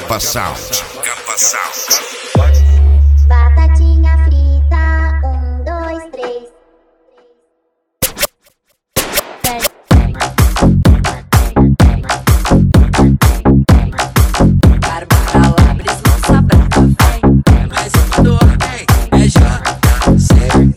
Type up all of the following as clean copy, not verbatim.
Capa Sound. Capa Sound. Batatinha frita, 1, 2, 3. Bárbara Labres, nossa brava, vai. É mais uma do ordem, é JC.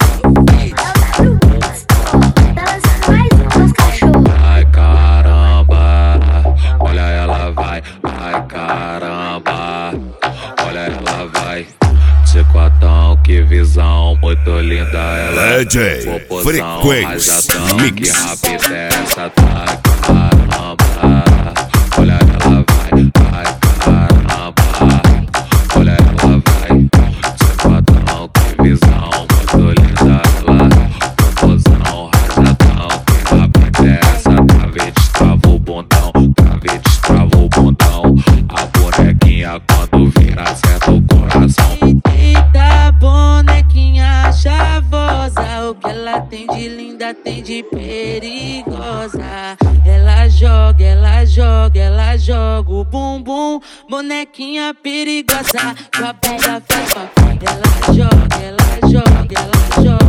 Ai caramba, olha ela vai. Ai caramba, olha ela vai. Chicotão, que visão muito linda ela. DJ Popozão, Frequência rajadão, Mix. que rápida essa tá. Caramba, olha ela vai. Ai caramba, olha ela vai. Chicotão, que visão muito linda ela. Popozão, rajadão, que rápida essa. Trave, destrava o bundão, trave, destrava o bundão. A bonequinha quando vira acerta o coração. Eita, bonequinha chavosa, o que ela tem de linda, tem de perigosa. Ela joga, ela joga, ela joga o bumbum, bonequinha perigosa. Sua bunda faz papel. Ela joga, ela joga, ela joga.